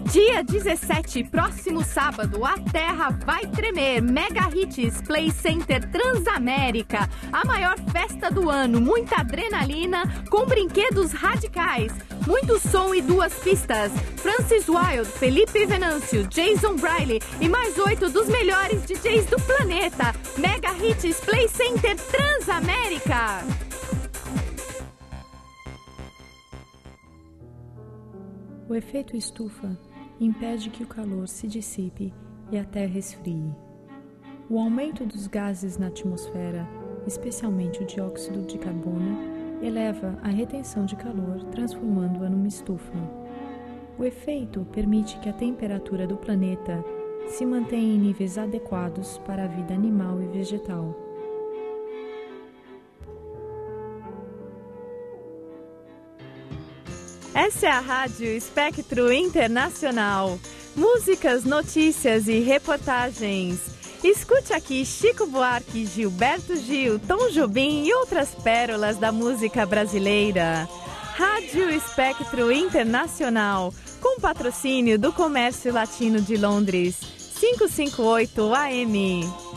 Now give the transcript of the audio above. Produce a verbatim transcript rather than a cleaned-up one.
Dia dezessete, próximo sábado, a terra vai tremer. Mega Hits Play Center Transamérica. A maior festa do ano. Muita adrenalina com brinquedos radicais. Muito som e duas pistas. Francis Wild, Felipe Venâncio, Jason Briley e mais oito dos melhores D Js do planeta. Mega Hits Play Center Transamérica. O efeito estufa impede que o calor se dissipe e a Terra esfrie. O aumento dos gases na atmosfera, especialmente o dióxido de carbono, eleva a retenção de calor, transformando-a numa estufa. O efeito permite que a temperatura do planeta se mantenha em níveis adequados para a vida animal e vegetal. Essa é a Rádio Espectro Internacional. Músicas, notícias e reportagens. Escute aqui Chico Buarque, Gilberto Gil, Tom Jobim e outras pérolas da música brasileira. Rádio Espectro Internacional, com patrocínio do Comércio Latino de Londres, quinhentos e cinquenta e oito A M.